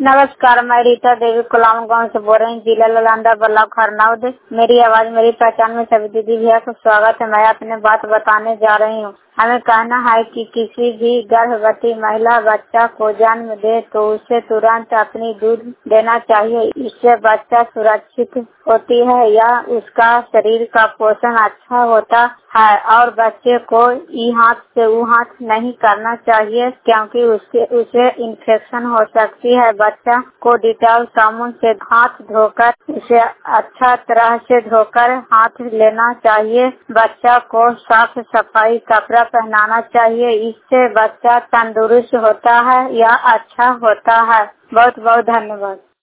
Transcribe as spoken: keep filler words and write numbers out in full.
नमस्कार, मैं रीता देवी कुलाम गांव से बोल रही हूँ, जिला ललांदा बल्ला खरनौद। मेरी आवाज मेरी पहचान में सभी दीदी भैया को स्वागत है। मैं अपने बात बताने जा रही हूँ। हमें कहना है कि किसी भी गर्भवती महिला बच्चा को जन्म दे तो उसे तुरंत अपनी दूध देना चाहिए। इससे बच्चा सुरक्षित होती है या उसका शरीर का पोषण अच्छा होता है और बच्चे को ई हाथ से वो हाथ नहीं करना चाहिए, क्योंकि उससे उसे इन्फेक्शन हो सकती है। बच्चा को डिटॉल साबुन से हाथ धोकर उसे अच्छा तरह से धोकर हाथ लेना चाहिए। बच्चा को साफ सफाई कपड़ा पहनाना चाहिए। इससे बच्चा तंदुरुस्त होता है या अच्छा होता है। बहुत बहुत धन्यवाद।